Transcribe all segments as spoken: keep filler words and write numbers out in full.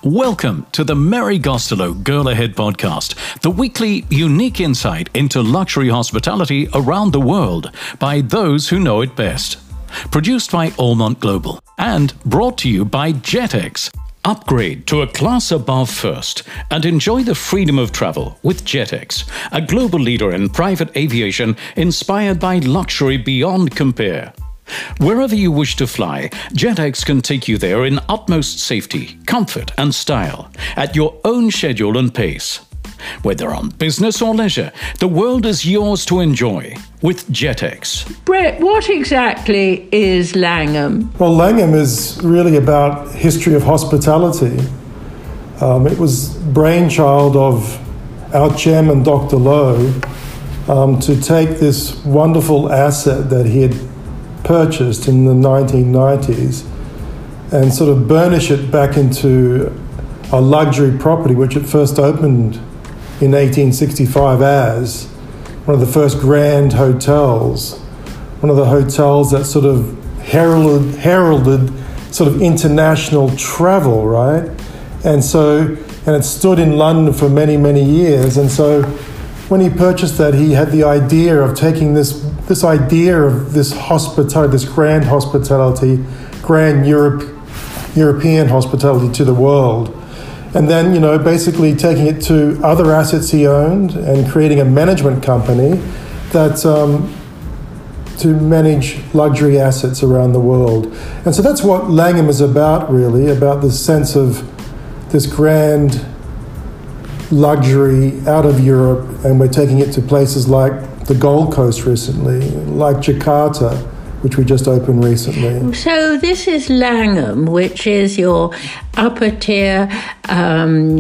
Welcome to the Mary Gostelow Girl Ahead podcast, the weekly unique insight into luxury hospitality around the world by those who know it best. Produced by Allmont Global and brought to you by JetX. Upgrade to a class above first and enjoy the freedom of travel with JetX, a global leader in private aviation inspired by luxury beyond compare. Wherever you wish to fly, JetX can take you there in utmost safety, comfort and style, at your own schedule and pace. Whether on business or leisure, the world is yours to enjoy with JetX. Brett, what exactly is Langham? Well, Langham is really about history of hospitality. Um, it was brainchild of our chairman, Doctor Lowe, um, to take this wonderful asset that he had purchased in the nineteen nineties and sort of burnish it back into a luxury property, which it first opened in eighteen sixty-five as one of the first grand hotels, one of the hotels that sort of heralded, heralded sort of international travel, right? And so, and it stood in London for many, many years. And so when he purchased that, he had the idea of taking this this idea of this hospitality, this grand hospitality, grand Europe, European hospitality to the world. And then, you know, basically taking it to other assets he owned and creating a management company that um, to manage luxury assets around the world. And so that's what Langham is about, really, about this sense of this grand luxury out of Europe, and we're taking it to places like the Gold Coast recently, like Jakarta, which we just opened recently. So this is Langham, which is your upper tier, um,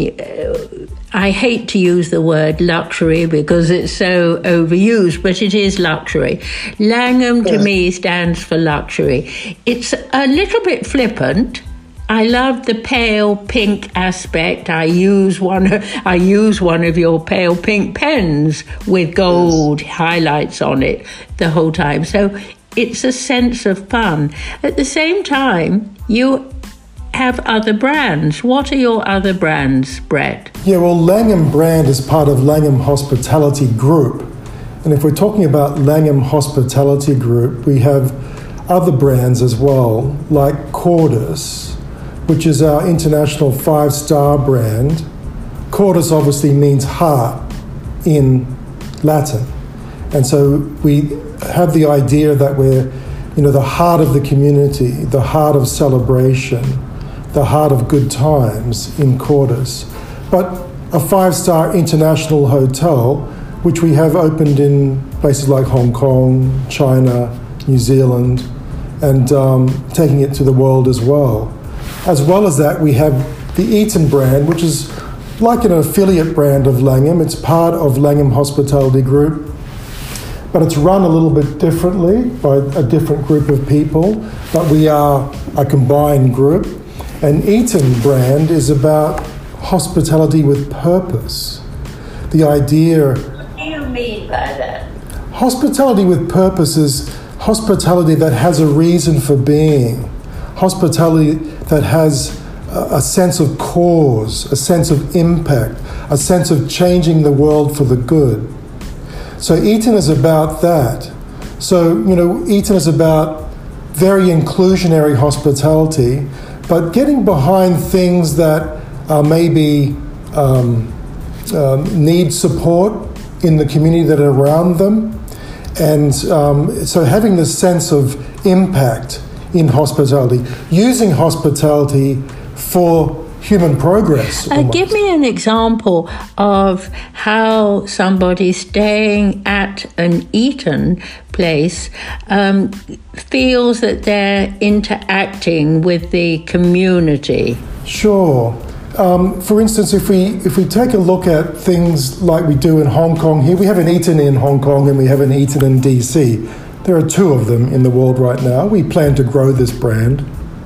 I hate to use the word luxury because it's so overused, but it is luxury. Langham to me stands for luxury. It's a little bit flippant. I love the pale pink aspect. I use one. I use one of your pale pink pens with gold yes. highlights on it the whole time. So it's a sense of fun. At the same time, you have other brands. What are your other brands, Brett? Yeah, well, Langham brand is part of Langham Hospitality Group. And if we're talking about Langham Hospitality Group, we have other brands as well, like Cordis, which is our international five-star brand. Cordis obviously means heart in Latin. And so we have the idea that we're, you know, the heart of the community, the heart of celebration, the heart of good times in Cordis. But a five-star international hotel, which we have opened in places like Hong Kong, China, New Zealand, and um, taking it to the world as well. As well as that, we have the Eaton brand, which is like an affiliate brand of Langham. It's part of Langham Hospitality Group, but it's run a little bit differently by a different group of people, but we are a combined group. And Eaton brand is about hospitality with purpose. The idea... What do you mean by that? Hospitality with purpose is hospitality that has a reason for being. Hospitality that has a sense of cause, a sense of impact, a sense of changing the world for the good. So Eaton is about that. So, you know, Eaton is about very inclusionary hospitality, but getting behind things that are maybe um, um, need support in the community that are around them. And um, so having this sense of impact in hospitality, using hospitality for human progress. Uh, give me an example of how somebody staying at an Eaton place um, feels that they're interacting with the community. Sure. Um, for instance, if we if we take a look at things like we do in Hong Kong here, we have an Eaton in Hong Kong and we have an Eaton in D C. There are two of them in the world right now. We plan to grow this brand.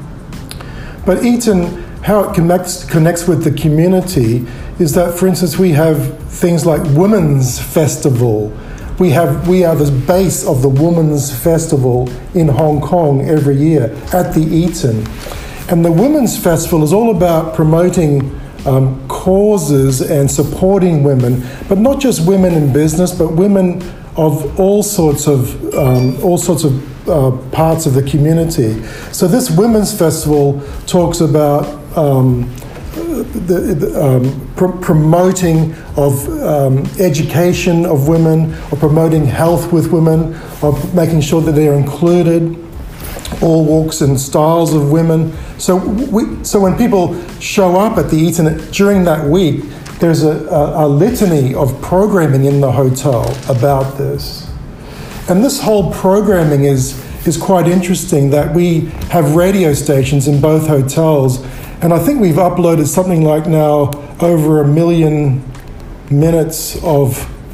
But Eaton, how it connects, connects with the community is that, for instance, we have things like Women's Festival. We have we are the base of the Women's Festival in Hong Kong every year at the Eaton. And the Women's Festival is all about promoting um, causes and supporting women, but not just women in business, but women of all sorts of um, all sorts of uh, parts of the community. So this Women's Festival talks about um, the, the um, pr- promoting of um, education of women, or promoting health with women, of making sure that they're included, all walks and styles of women. So we, so when people show up at the Eaton during that week, there's a, a, a litany of programming in the hotel about this. And this whole programming is, is quite interesting, that we have radio stations in both hotels, and I think we've uploaded something like now over a million minutes of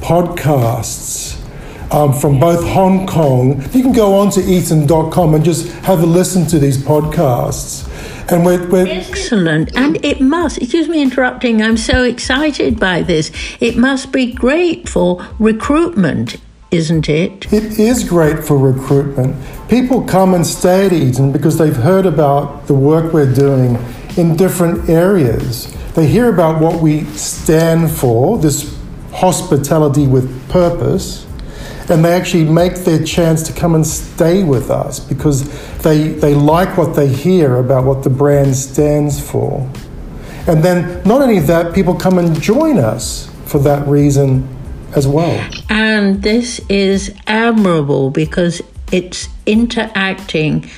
podcasts Um, from both Hong Kong. You can go on to eaton dot com and just have a listen to these podcasts. And we're, we're excellent. And it must, excuse me interrupting, I'm so excited by this. It must be great for recruitment, isn't it? It is great for recruitment. People come and stay at Eaton because they've heard about the work we're doing in different areas. They hear about what we stand for, this hospitality with purpose, and they actually make their chance to come and stay with us because they they like what they hear about what the brand stands for. And then not only that, people come and join us for that reason as well. And this is admirable because it's interacting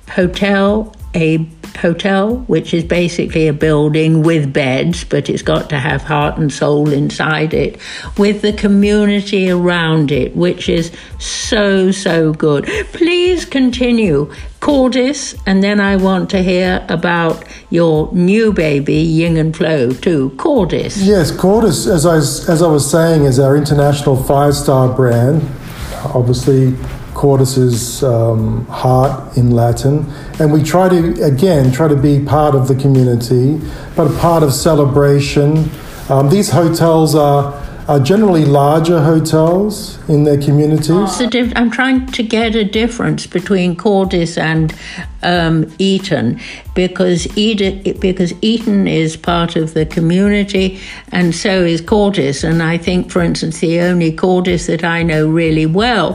hotel, a hotel, which is basically a building with beds, but it's got to have heart and soul inside it, with the community around it, which is so, so good. Please continue. Cordis, and then I want to hear about your new baby, Ying and Flow, too. Cordis. Yes, Cordis, as I, as I was saying, is our international five-star brand. Obviously, Cordis is um, heart in Latin, and we try to, again, try to be part of the community, but a part of celebration. Um, these hotels are, are generally larger hotels in their communities. The diff- I'm trying to get a difference between Cordis and um, Eaton, because Eden, because Eaton is part of the community, and so is Cordis. And I think, for instance, the only Cordis that I know really well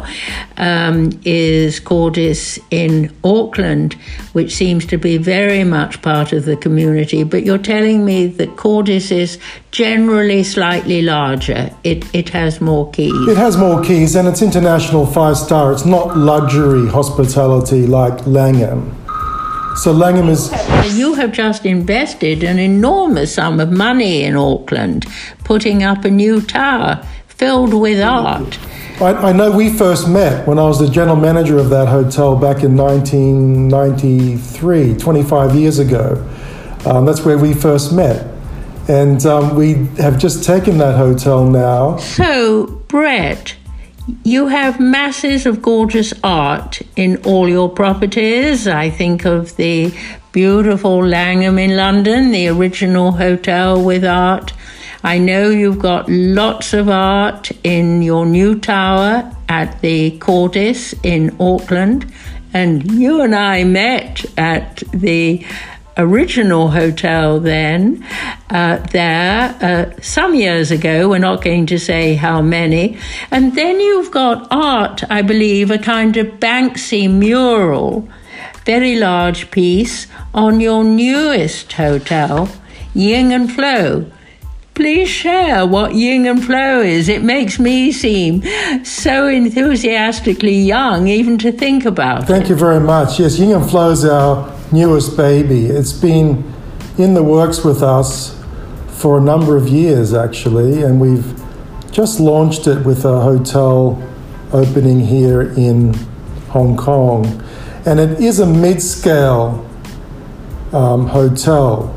um, is Cordis in Auckland, which seems to be very much part of the community. But you're telling me that Cordis is generally slightly larger. It it has more keys. It has more keys, and it's international five-star. It's not luxury hospitality like Langham. So Langham is... You have just invested an enormous sum of money in Auckland, putting up a new tower filled with art. I, I know we first met when I was the general manager of that hotel back in nineteen ninety-three, twenty-five years ago. Um, that's where we first met. And um, we have just taken that hotel now. So, Brett, you have masses of gorgeous art in all your properties. I think of the beautiful Langham in London, the original hotel with art. I know you've got lots of art in your new tower at the Cordis in Auckland. And you and I met at the original hotel then, uh, there, uh, some years ago. We're not going to say how many. And then you've got art, I believe, a kind of Banksy mural, very large piece, on your newest hotel, Ying and Flow. Please share what Ying and Flow is. It makes me seem so enthusiastically young even to think about it. Thank you very much. Yes, Ying and Flow is our newest baby. It's been in the works with us for a number of years, actually, and we've just launched it with a hotel opening here in Hong Kong. And it is a mid-scale um, hotel.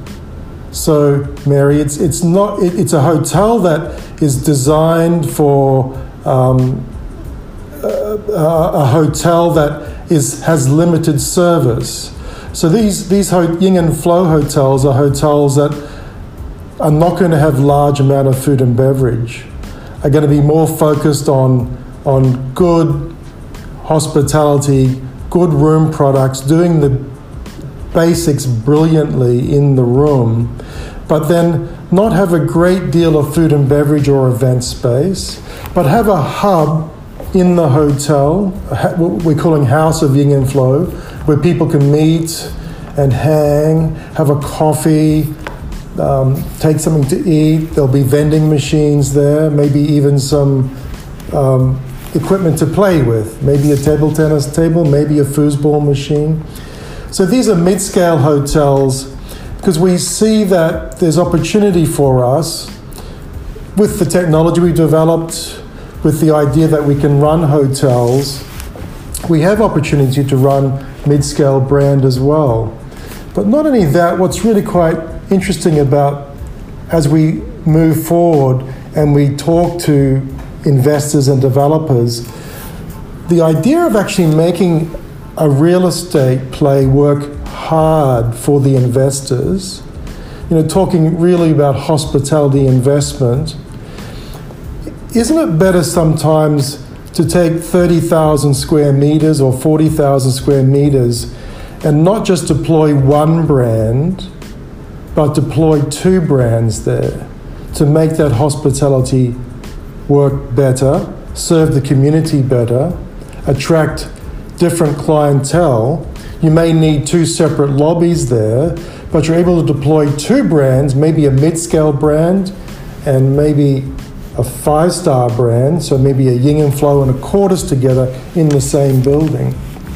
So, Mary, it's it's not it, it's a hotel that is designed for um, a, a hotel that is has limited service. So these these Ying and Flow hotels are hotels that are not going to have large amount of food and beverage. Are going to be more focused on on good hospitality, good room products, doing the basics brilliantly in the room, but then not have a great deal of food and beverage or event space, but have a hub in the hotel, what we're calling House of Ying and Flow, where people can meet and hang, have a coffee, um, take something to eat. There'll be vending machines there, maybe even some um, equipment to play with, maybe a table tennis table, maybe a foosball machine. So these are mid-scale hotels because we see that there's opportunity for us with the technology we developed, with the idea that we can run hotels. We have opportunity to run mid-scale brand as well. But not only that, what's really quite interesting about as we move forward and we talk to investors and developers, the idea of actually making a real estate play work hard for the investors, you know, talking really about hospitality investment, isn't it better sometimes to take thirty thousand square meters or forty thousand square meters and not just deploy one brand, but deploy two brands there to make that hospitality work better, serve the community better, attract different clientele? You may need two separate lobbies there, but you're able to deploy two brands, maybe a mid-scale brand and maybe a five-star brand, so maybe a Ying and Flow and a Quarters together in the same building.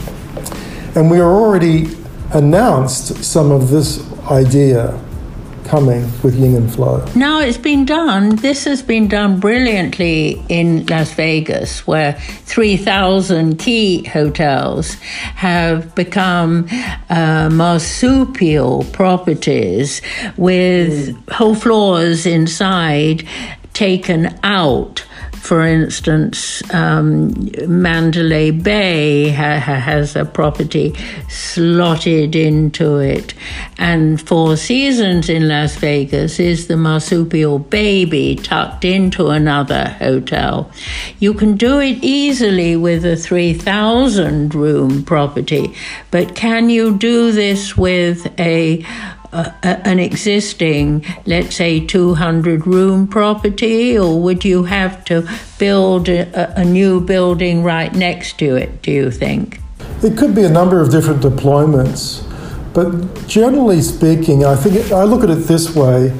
And we are already announced some of this idea coming with Ying and Flow. Now it's been done. This has been done brilliantly in Las Vegas, where three thousand key hotels have become uh, marsupial properties with mm. whole floors inside taken out. For instance, um, Mandalay Bay ha- has a property slotted into it. And Four Seasons in Las Vegas is the marsupial baby tucked into another hotel. You can do it easily with a three thousand room property, but can you do this with a Uh, an existing, let's say, two hundred room property, or would you have to build a, a new building right next to it, do you think? It could be a number of different deployments, but generally speaking, I think it, I look at it this way.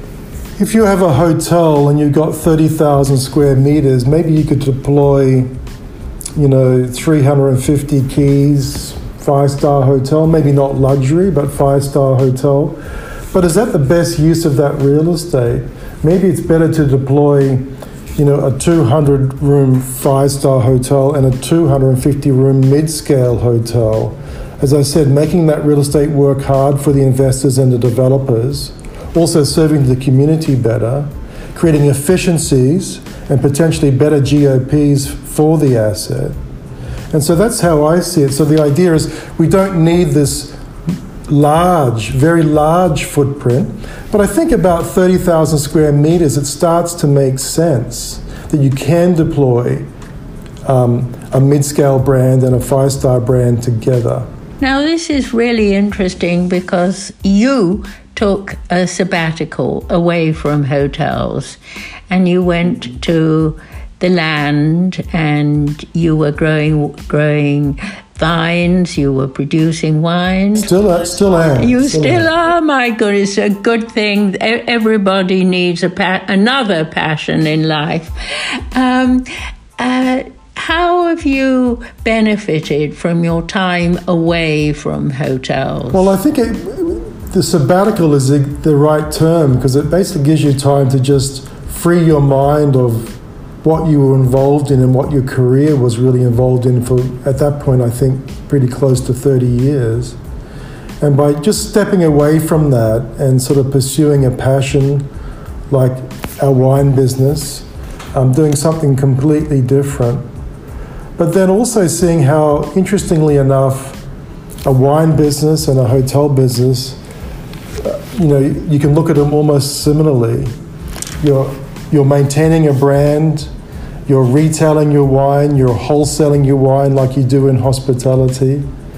If you have a hotel and you've got thirty thousand square meters, maybe you could deploy, you know, three hundred fifty keys, five-star hotel, maybe not luxury, but five-star hotel. But is that the best use of that real estate? Maybe it's better to deploy, you know, a two hundred room five-star hotel and a two hundred fifty room mid-scale hotel. As I said, making that real estate work hard for the investors and the developers, also serving the community better, creating efficiencies and potentially better G O Ps for the asset. And so that's how I see it. So the idea is we don't need this large, very large footprint, but I think about thirty thousand square meters, it starts to make sense that you can deploy um, a mid-scale brand and a five-star brand together. Now, this is really interesting because you took a sabbatical away from hotels and you went to the land and you were growing growing vines, you were producing wines. Still, uh, still am. You still, still am. are, my goodness, a good thing. Everybody needs a pa- another passion in life. Um, uh, how have you benefited from your time away from hotels? Well, I think it, the sabbatical is the, the right term because it basically gives you time to just free your mind of what you were involved in and what your career was really involved in for, at that point, I think, pretty close to thirty years. And by just stepping away from that and sort of pursuing a passion like our wine business, um, doing something completely different, but then also seeing how, interestingly enough, a wine business and a hotel business, uh, you know, you can look at them almost similarly. You're You're maintaining a brand, you're retailing your wine, you're wholesaling your wine like you do in hospitality.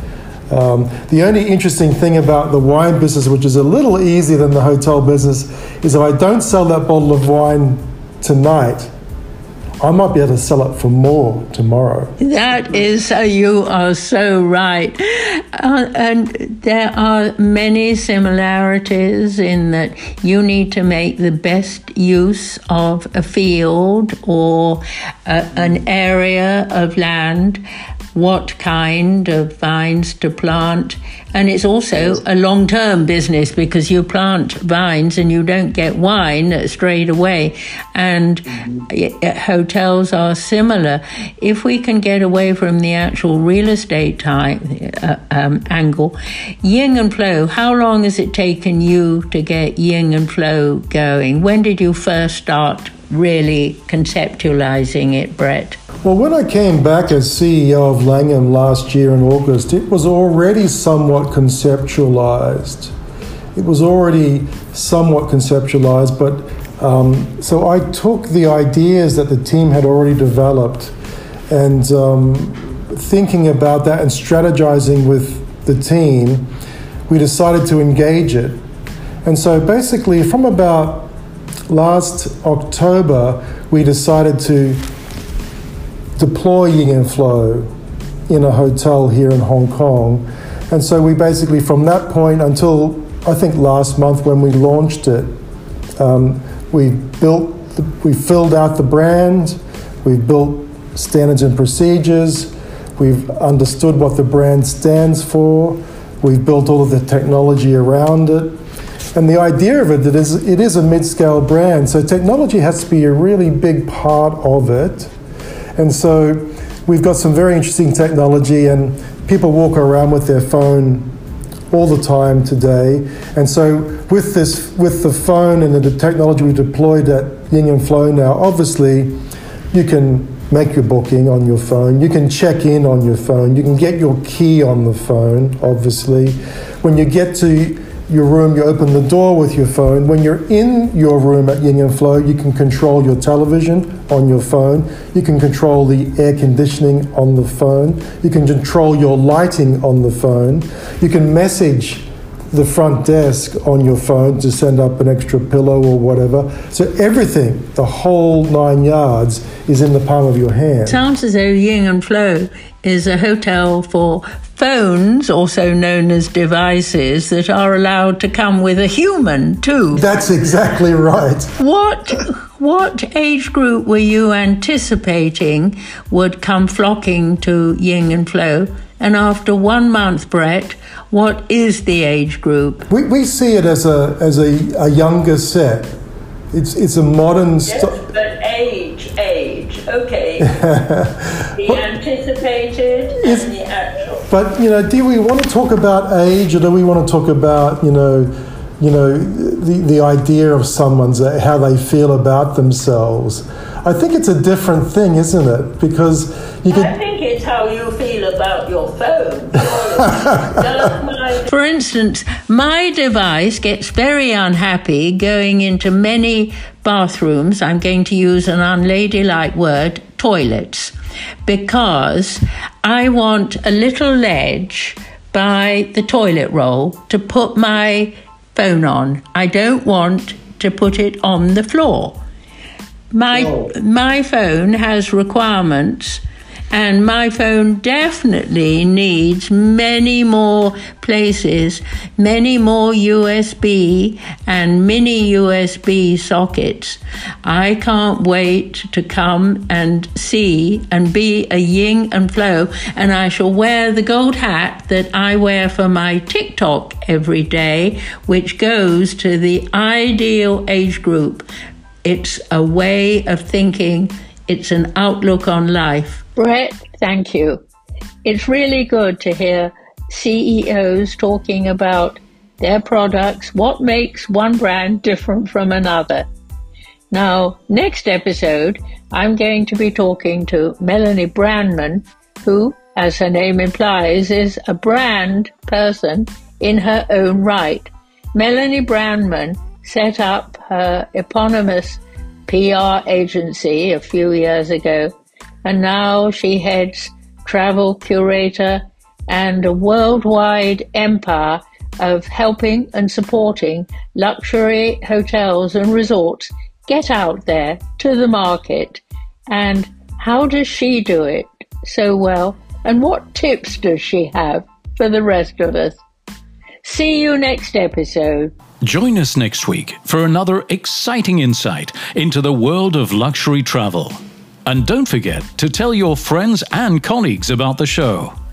Um, the only interesting thing about the wine business, which is a little easier than the hotel business, is if I don't sell that bottle of wine tonight, I might be able to sell it for more tomorrow. That is, uh, you are so right. Uh, and there are many similarities in that you need to make the best use of a field or uh, an area of land, what kind of vines to plant. And it's also a long-term business because you plant vines and you don't get wine straight away. And mm-hmm. hotels are similar. If we can get away from the actual real estate type uh, um, angle, Ying and Flow, how long has it taken you to get Ying and Flow going? When did you first start really conceptualizing it, Brett? Well, when I came back as C E O of Langham last year in August, it was already somewhat conceptualized. It was already somewhat conceptualized, but um, so I took the ideas that the team had already developed and um, thinking about that and strategizing with the team, we decided to engage it. And so basically from about last October, we decided to deploy Ying and Flow in a hotel here in Hong Kong. And so we basically, from that point until I think last month when we launched it, um, we built, the, we filled out the brand, we've built standards and procedures, we've understood what the brand stands for, we've built all of the technology around it. And the idea of it is it is a mid-scale brand, so technology has to be a really big part of it. And so we've got some very interesting technology, and people walk around with their phone all the time today. And so with this, with the phone and the technology we deployed at Ying and Flow now, obviously you can make your booking on your phone, you can check in on your phone, you can get your key on the phone, obviously. When you get to your room, you open the door with your phone. When you're in your room at Ying and Flow, you can control your television on your phone. You can control the air conditioning on the phone. You can control your lighting on the phone. You can message the front desk on your phone to send up an extra pillow or whatever. So everything, the whole nine yards, is in the palm of your hand. Sounds as though Ying and Flow is a hotel for phones, also known as devices, that are allowed to come with a human too. That's exactly right. What what age group were you anticipating would come flocking to Ying and Flow? And after one month, Brett, what is the age group? We we see it as a as a, a younger set. It's it's a modern. Yes, st- but age, age, okay. The but, anticipated and the actual. But you know, do we want to talk about age, or do we want to talk about you know, you know, the the idea of someone's how they feel about themselves? I think it's a different thing, isn't it? Because you could. I think it's how you feel about your phone. For instance, my device gets very unhappy going into many bathrooms. I'm going to use an unladylike word, toilets, because I want a little ledge by the toilet roll to put my phone on. I don't want to put it on the floor. My oh. my phone has requirements, and my phone definitely needs many more places, many more U S B and mini U S B sockets. I can't wait to come and see and be a Ying and Flow, and I shall wear the gold hat that I wear for my TikTok every day, which goes to the ideal age group. It's a way of thinking. It's an outlook on life. Brett, thank you. It's really good to hear C E Os talking about their products, what makes one brand different from another. Now, next episode, I'm going to be talking to Melanie Brandman, who, as her name implies, is a brand person in her own right. Melanie Brandman set up her eponymous P R agency a few years ago, and now she heads Travel Curator and a worldwide empire of helping and supporting luxury hotels and resorts get out there to the market. And how does she do it so well? And what tips does she have for the rest of us? See you next episode. Join us next week for another exciting insight into the world of luxury travel. And don't forget to tell your friends and colleagues about the show.